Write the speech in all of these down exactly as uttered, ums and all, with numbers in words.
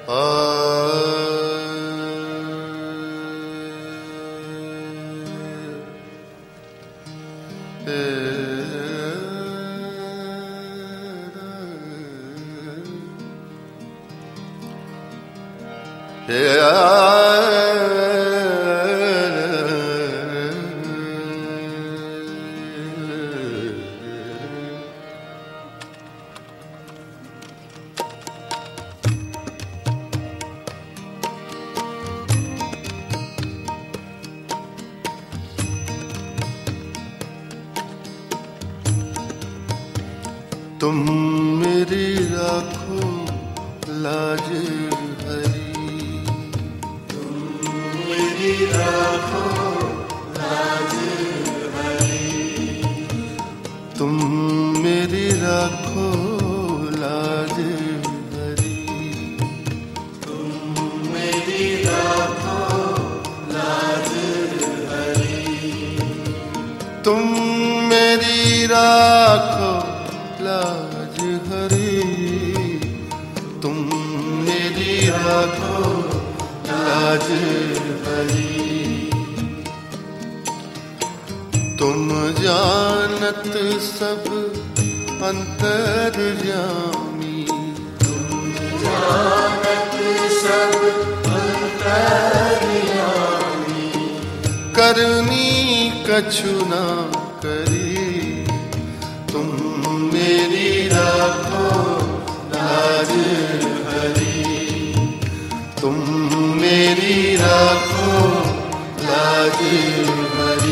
तुम मेरी राखो लाज हरी, तुम मेरी राखो लाज हरी, तुम मेरी राखो लाज हरी, तुम मेरी राखो लाज हरी, तुम मेरी राखो लाज हरी, तुम मेरी राखो लाज हरी। तुम जानत सब अंतर्यामी, तुम जानत सब अंतर्यामी, करनी कछु ना करी, तुम मेरी राखो लाज हरी, तुम मेरी राखो लाज हरी।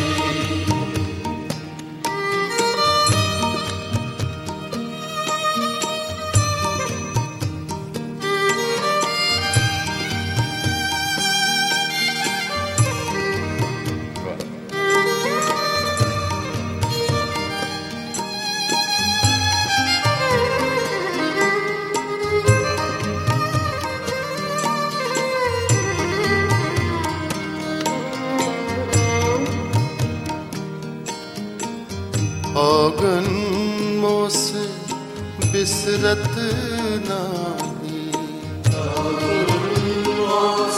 औगन मोस बिसरत नाही, औगन मोस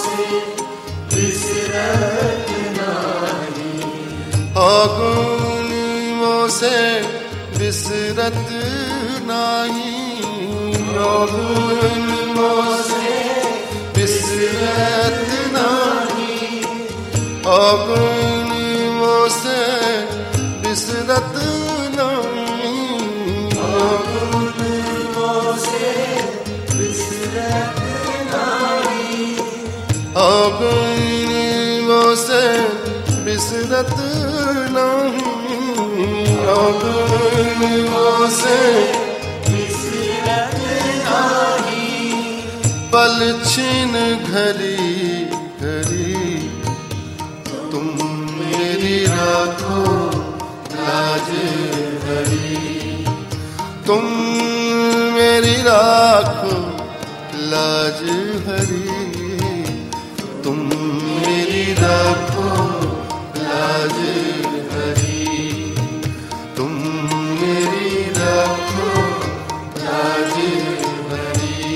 बिसरत नाही, औगन मोसे बिसरत नाही, औगन मोसे बिसरत नाही, औगन मोसे बिसरत औगन मोसे बिसरत नहीं, औगन मोसे बिसरत नहीं, पल छिन घड़ी घड़ी, तुम मेरी राखो लाज हरी, तुम मेरी राखो लाज हरी, तुम मेरी राखो लाज हरी, तुम मेरी राखो लाज हरी।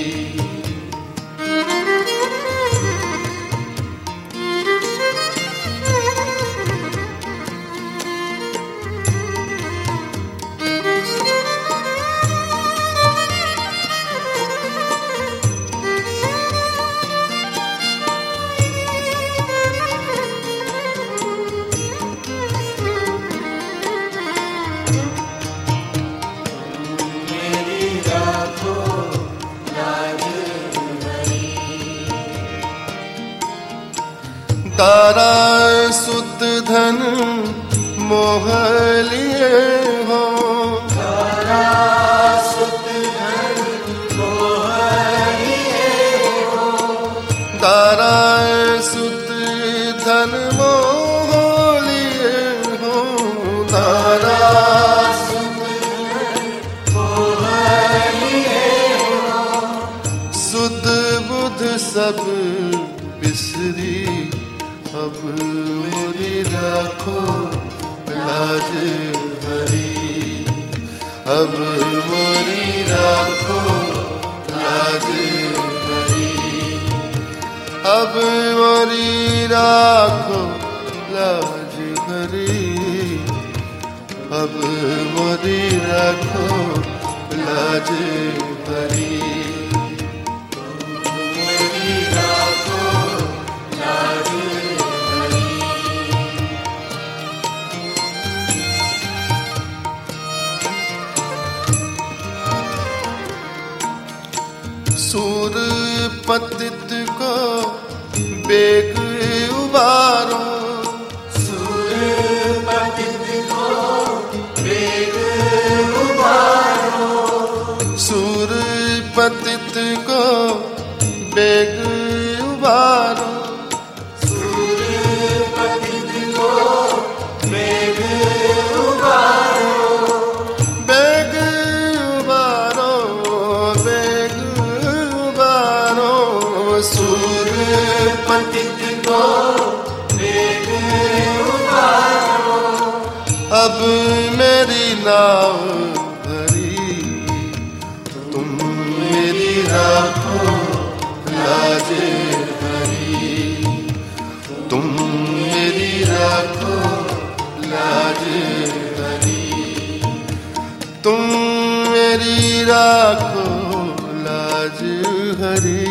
तारा सुत धन मोह लिए हो, तारा सुत धन मोह लिए हो, तारा सुत धन मोह लिए हो, तारा सुत धन मोह लिए हो, सुध बुध सब बिसरी, अब मोरी राखो लाज हरी, अब मोरी राखो लाज हरी। अब मोरी राखो लाज हरी, अब मोरी राखो लाज हरी। मेरी राखो लाज हरी। सूर पतित को बेग उबारो, सूर पतित को बेग उबारो, सूर पतित को बेग उबारो, सूर पतित को बेग उबारो, बेग उबारो, बेग उबारो, सूर पतित को बेग उबारो। अब मेरी नाव भरी, तुम मेरी राखो लाज हरी, तुम मेरी राखो लाज हरी, तुम मेरी राखो लाज हरी।